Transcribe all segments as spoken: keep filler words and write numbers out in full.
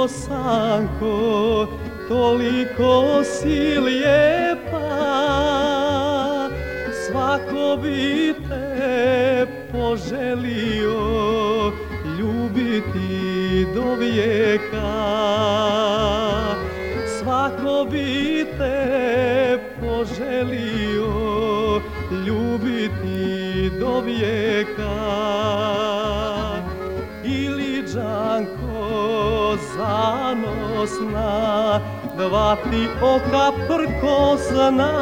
Toliko sanko, toliko si lijepa, svako bi te poželio ljubiti do vijeka. Svako bi te poželio ljubiti do vijeka. Iliđanko zanosna, dva ti oka prkosna,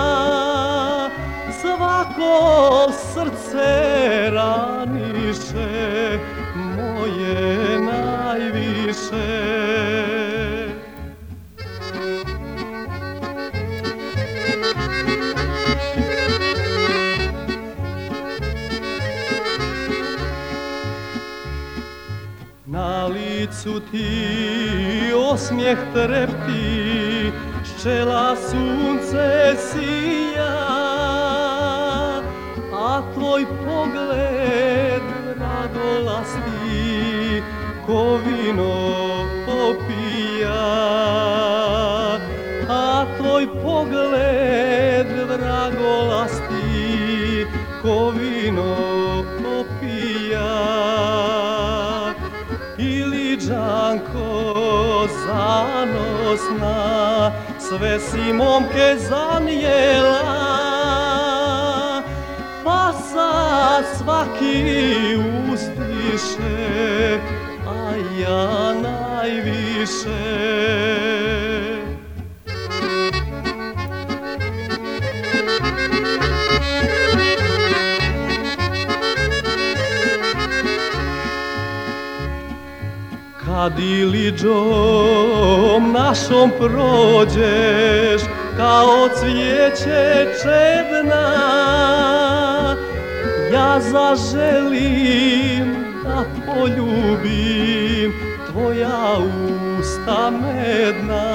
svako srce raniše, moje najviše. Na licu ti osmijeh trepti, ščela sunce sija, a tvoj pogled radolasti ko vino popija. A tvoj pogled radolasti ko vino popija. Iliđanko zanosna, sve si momke zanijela, pa sad svaki uzdiše, a ja najviše. Kad Iliđom našom prođeš, kao cvijeće čedna, ja zaželim da poljubim tvoja usta medna.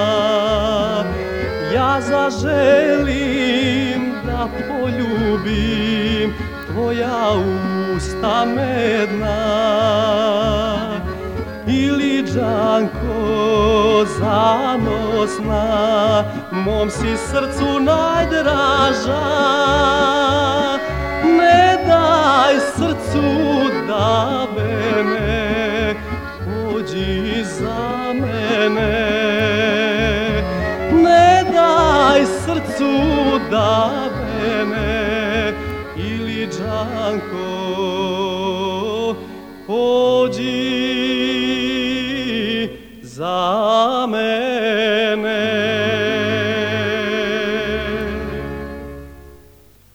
Ja zaželim da poljubim tvoja usta medna. Iliđanko zanosna, mom si srcu najdraža, ne daj srcu da bene, pođi za mene. Ne daj srcu da bene, Iliđanko, pođi za